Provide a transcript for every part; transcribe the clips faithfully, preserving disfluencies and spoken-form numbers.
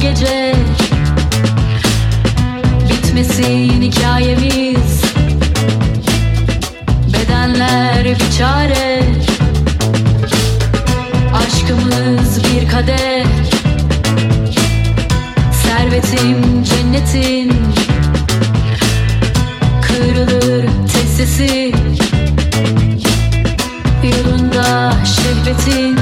gece bitmesin hikayemiz. Bedenler bir çare, aşkımız bir kadeh. Servetim cennetin, kırılır tek sesi. Yolunda şehvetin.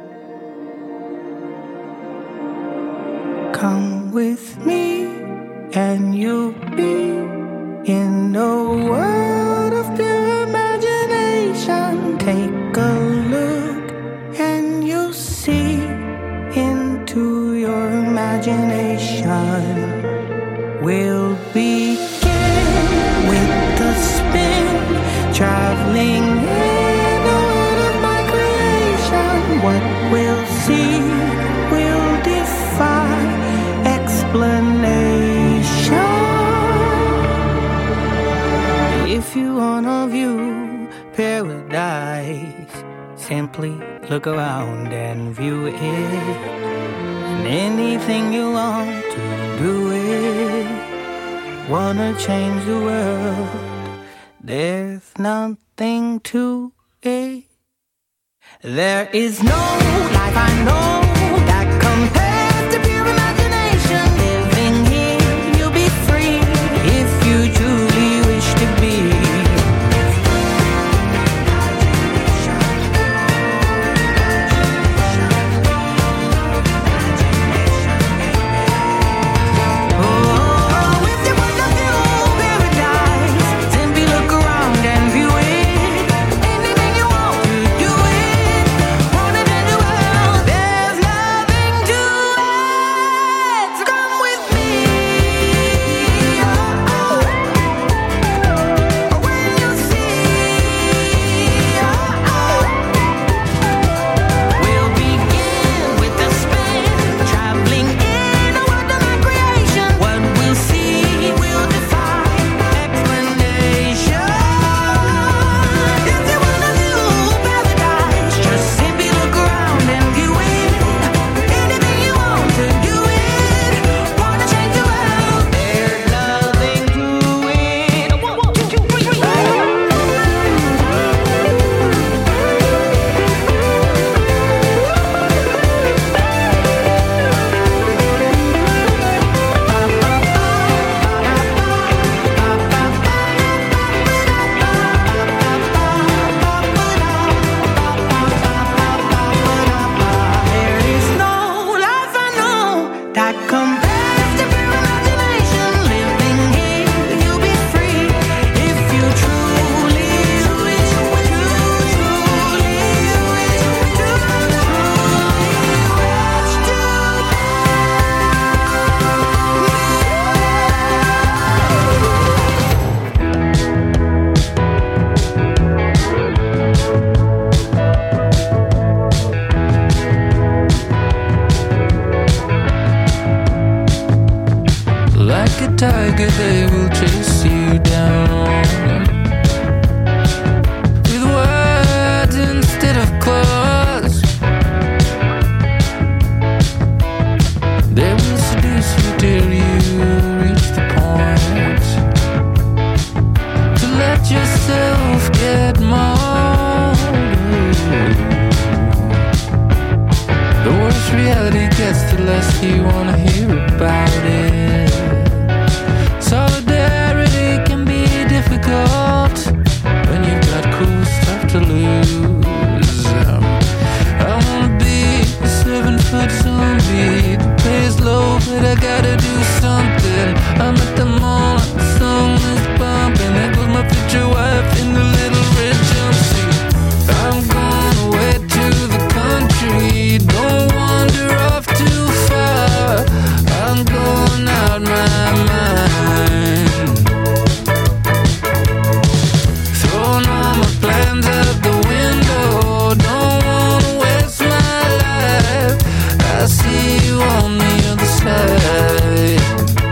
Come with me and you'll be in the world of pure imagination. Take a look and you'll see into your imagination. We'll begin with the spin, traveling in the world of my creation. What we'll see will defy explanation. If you wanna view paradise, simply look around and view it. And anything you want to do it. Wanna change the world, there's nothing to it. There is no life I know that compares to pure imagination. Living here, you'll be free if you truly wish to be. tiger, they will chase you down with words instead of claws. They will seduce you till you reach the point to let yourself get mauled. The worse reality gets, the less you wanna hear about it. Solidarity can be difficult when you've got cool stuff to lose. um, I wanna be a seven foot zombie. The pay's low, but I gotta do something. I'm at the mall, the song is bumping. There goes my future wife in the little red jumpsuit. I'm going away to the country, don't wander off too far. I'm going out my mind, throwing all my plans out the window. Don't wanna waste my life. I see you on the other side.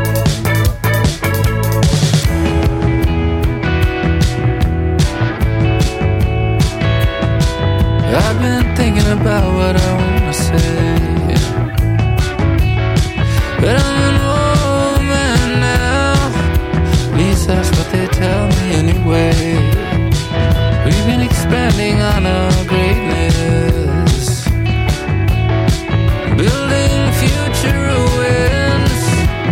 I've been thinking about what I wanna say, but I'm an old man now. At least that's what they tell me anyway. We've been expanding on our greatness, building future ruins.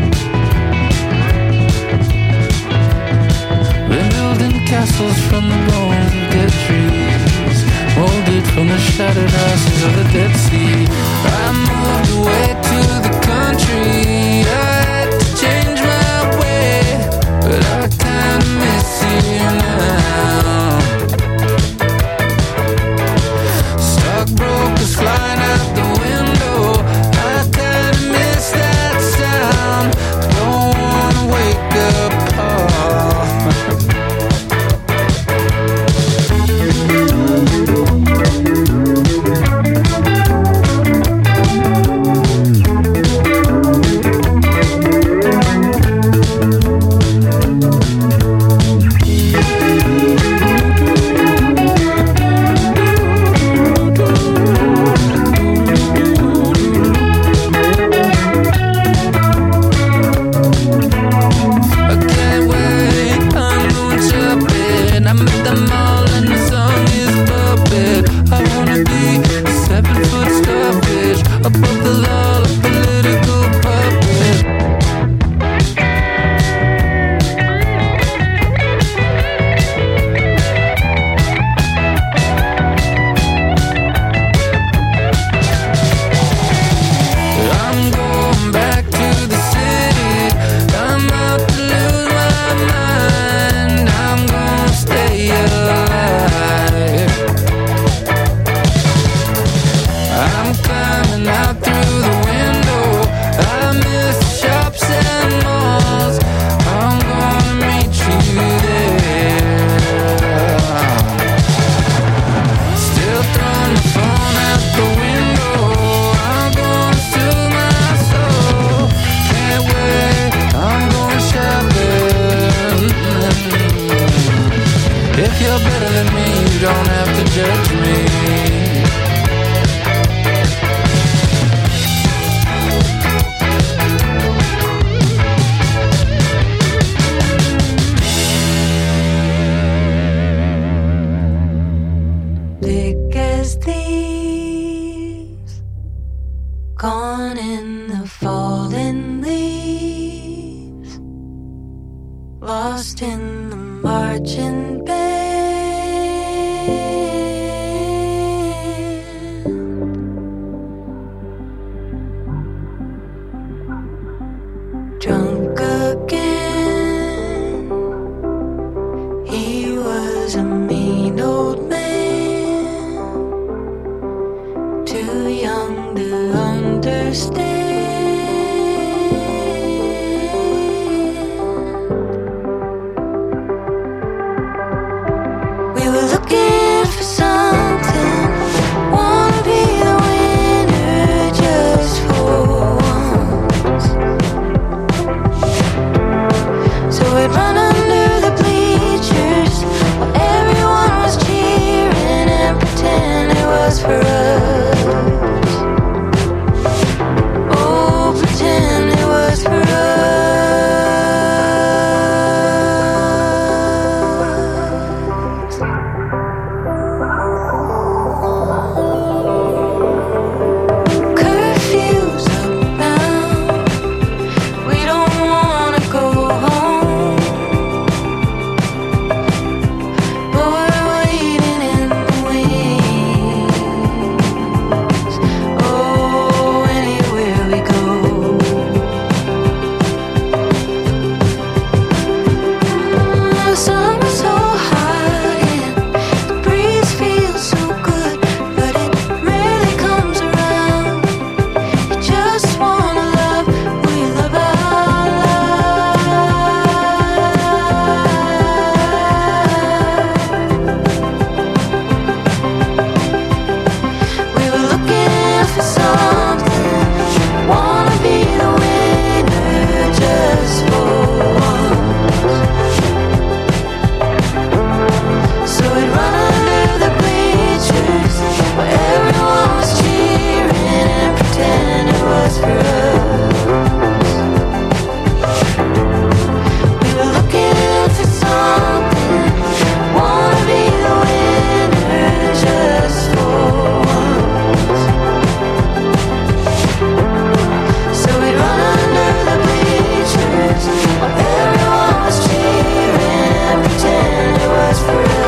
We're building castles from the bones of dead trees, molded from the shattered ashes of the Dead Sea. I moved away to the country. I had to change my lost in the marching band. Drunk again, he was a mean old man, too young to understand. For us, oh, pretend it was for us. Curfew's abound, we don't wanna go home, but we're waiting in the wings. Oh, anywhere we go. The sun is so hot and the breeze feels so good, but it rarely comes around. You just wanna love, we love our lives. We were looking for something, wanna be the winner just for once. So we'd run under the bleachers where everyone was cheering and pretend it was for us. We were looking for something, wanna be the winner just for once. So we'd run under the bleachers while everyone was cheering and pretend it was for us.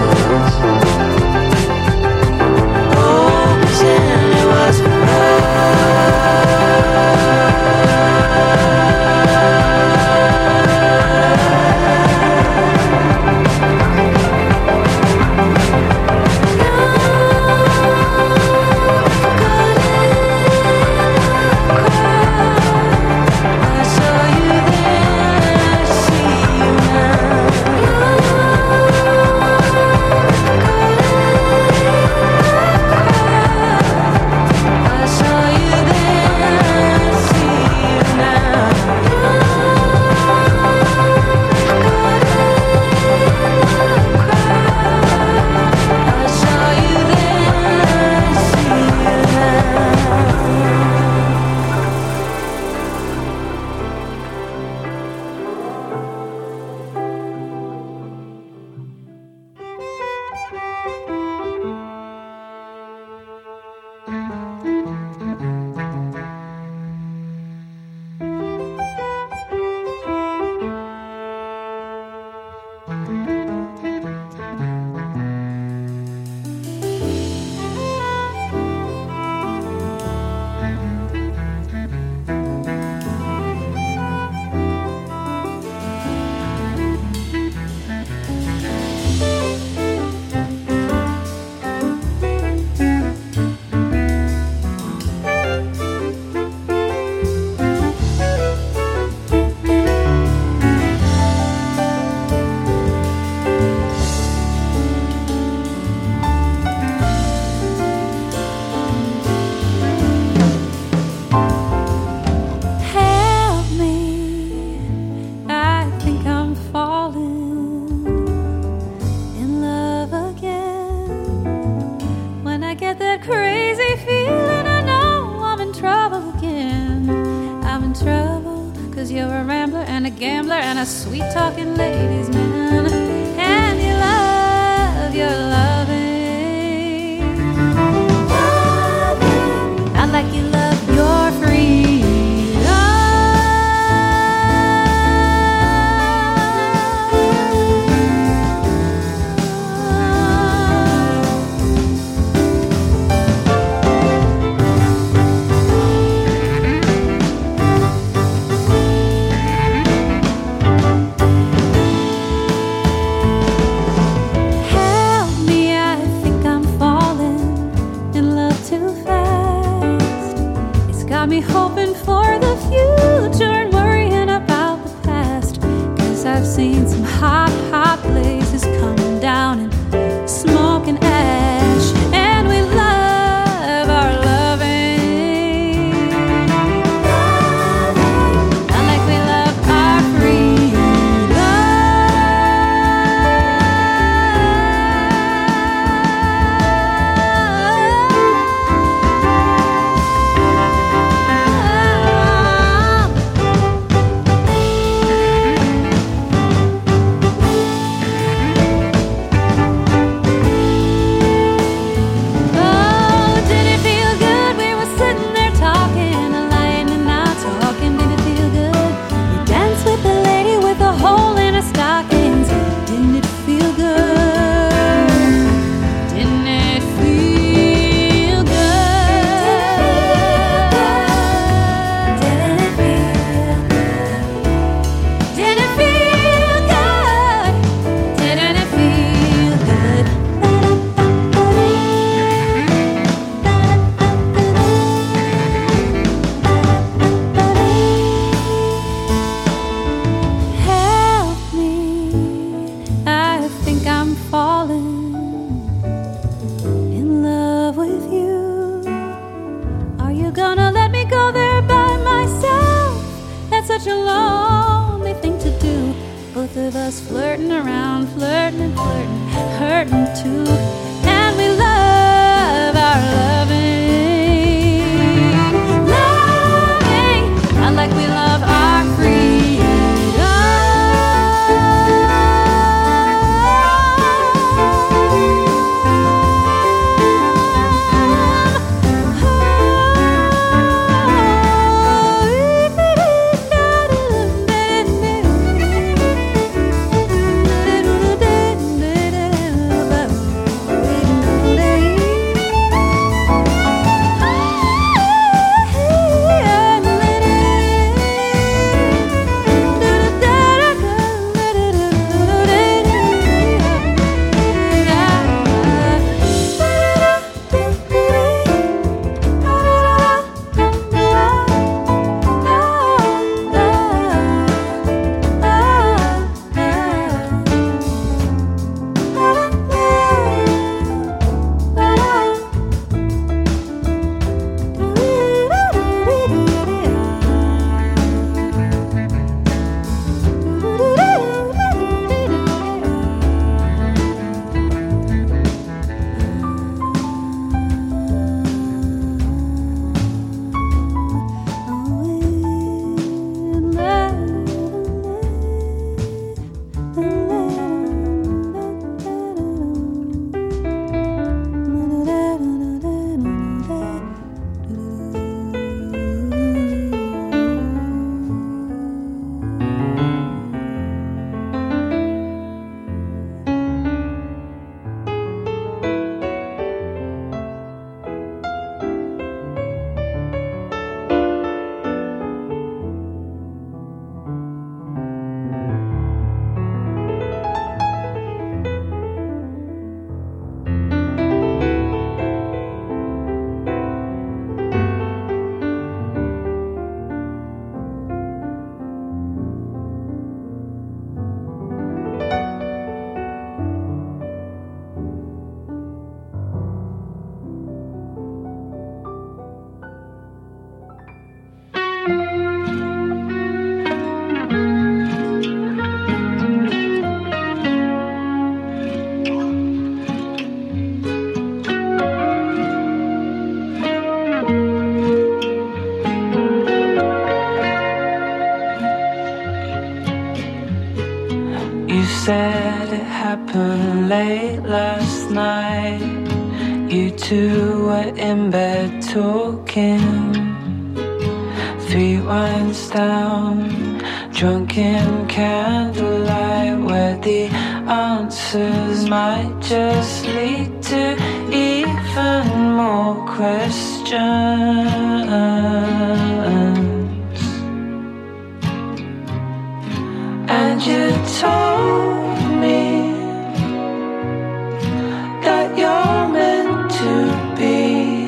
Oh, pretend it was for I saw you then, see you now. I saw you then, see you now. I saw you then, see you help me. I think I'm falling in love again. When I get that crazy feeling, I know I'm in trouble again. I'm in trouble, cause you're a rambler and a gambler and a sweet-talking ladies' man. And you love your loving. I like you love your freedom. seen some hot, hot blazes coming down in smoke and ash, and we love our loving, not like we love our said it happened late last night. You two were in bed talking. Three wines down, drunk in candlelight, where the answers might just lead to even more questions. And you told me that you're meant to be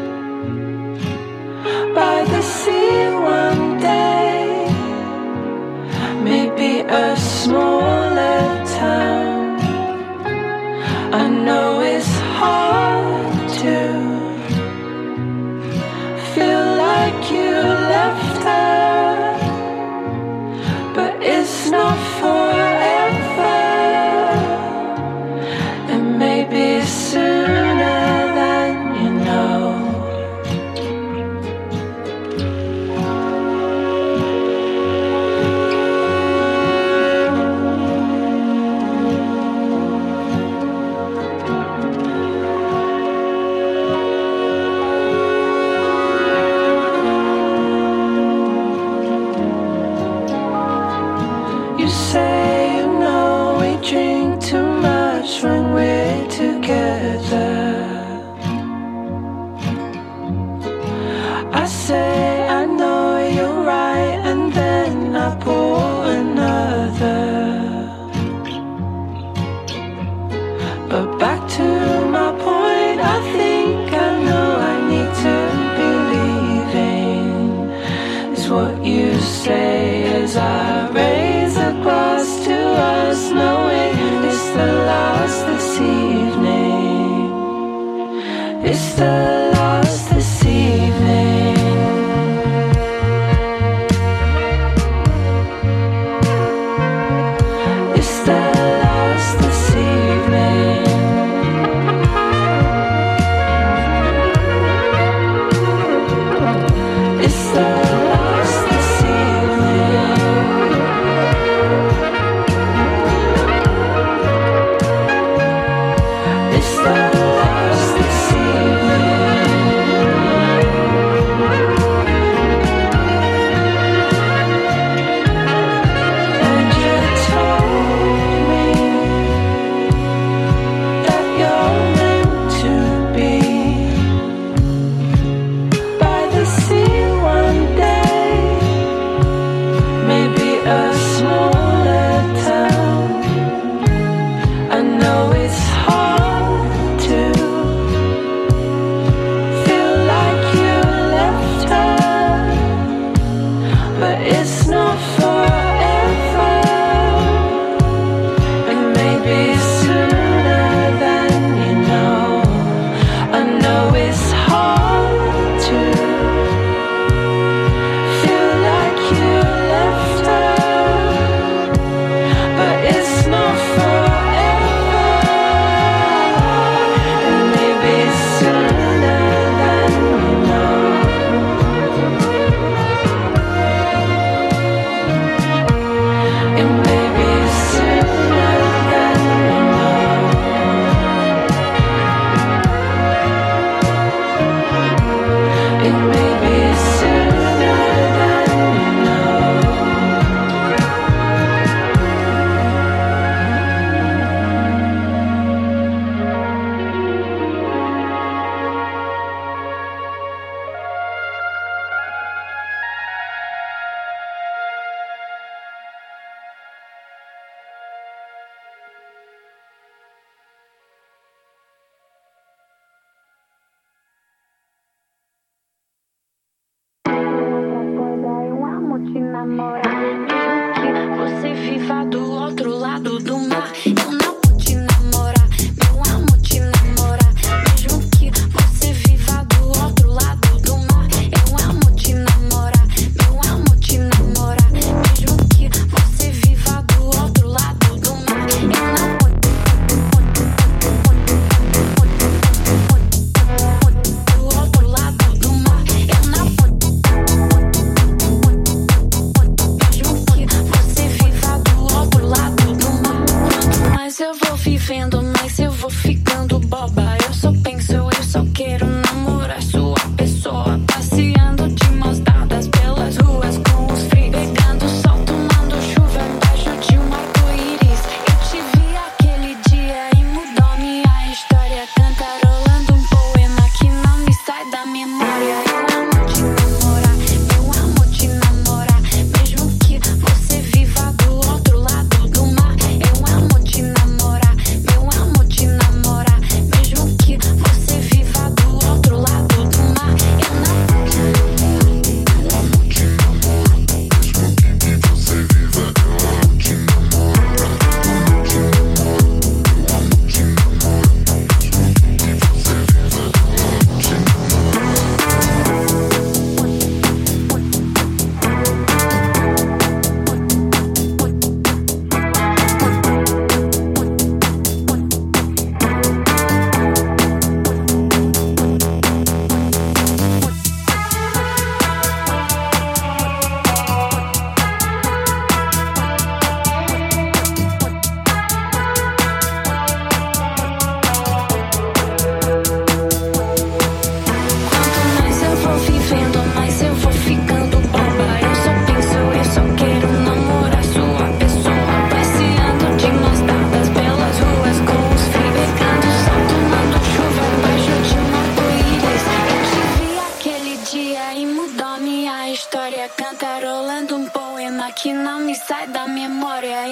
by the sea one day, maybe a small drink too much when we're together. I say I know you're right, and then I pour another. But back to my point, I think I know I need to believe in is what you say as I raise a glass to us, knowing it's the last this evening. It's the last this evening. It's the last this evening. It's the last this evening. It's the last this evening. And you told me that you're meant to be by the sea one day, maybe a smaller town. I know it's hard to feel like you left her, but it's not forever. And maybe sooner than you know. I know it's hard to feel like you left her, but it's not forever. And maybe sooner than you know. And maybe sooner than you know. It may be sooner than you know. Eu amo te namorar, mesmo que você viva do outro lado do mar. Eu não vou te namorar, eu amo te namorar, mesmo que você viva do outro lado do mar. Eu amo te namorar, eu amo te namorar, mesmo que você viva do outro lado do mar. Eu não vou do outro lado do mar. Eu não vou você viva do outro lado do mar. Quanto mais eu vou vivendo, mais eu vou ficando boba.